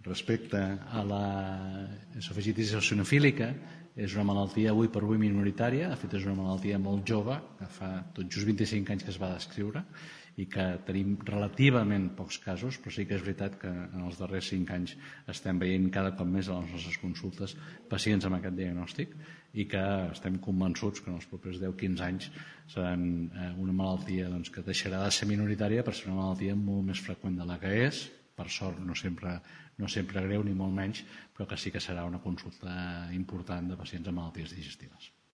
Respecte a la esofagititis eosinofílica, és una malaltia avui per avui minoritària. De fet, és una malaltia molt jove, que fa tot just 25 anys que es va descriure i que tenim relativament pocs casos, però sí que és veritat que en els darrers 5 anys estem veient cada cop més a les nostres consultes pacients amb aquest diagnòstic i que estem convençuts que en els propers 10-15 anys serà una malaltia que deixarà de ser minoritària per ser una malaltia molt més freqüent de la que és, per sort no sempre greu ni molt menys, però que sí que serà una consulta important de pacients amb malalties digestives.